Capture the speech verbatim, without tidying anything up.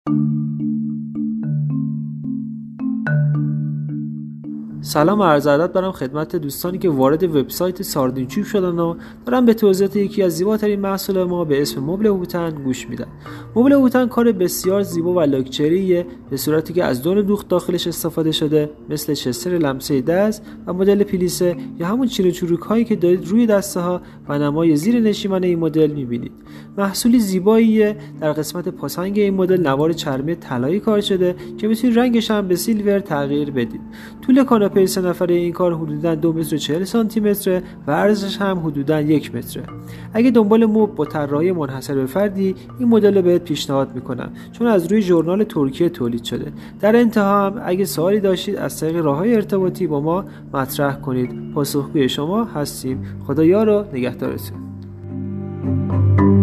سلام و عرض ادب دارم خدمت دوستانی که وارد وبسایت ساردین چوب شدن و دارن به توضیحات یکی از زیباترین محصول ما به اسم مبل هوتن گوش میدن. مبل هوتن کار بسیار زیبا و لاکچریه به صورتی که از دون دوخت داخلش استفاده شده، مثل چستر لمسه دست و مدل پلیسه یا همون چین چروک هایی که دارید روی دسته ها و نمای زیر نشیمن این مدل میبینید. محصولی زیباییه. در قسمت پاسنگ این مدل نوار چرمی طلایی کار شده که میتونید رنگش هم به سیلور تغییر بدید. طول کاناپه سه نفره این کار حدوداً دو متر و چهل سانتی متره و عرضش هم حدوداً یک متره. اگه دنبال مبل با طراحی منحصر به فردی، این مدل رو بهت پیشنهاد میکنم چون از روی ژورنال ترکیه تولید شده. در انتها هم اگه سوالی داشتید از طریق راههای ارتباطی با ما مطرح کنید. پاسخگوی شما هستیم. خدا یار و نگهدارتون.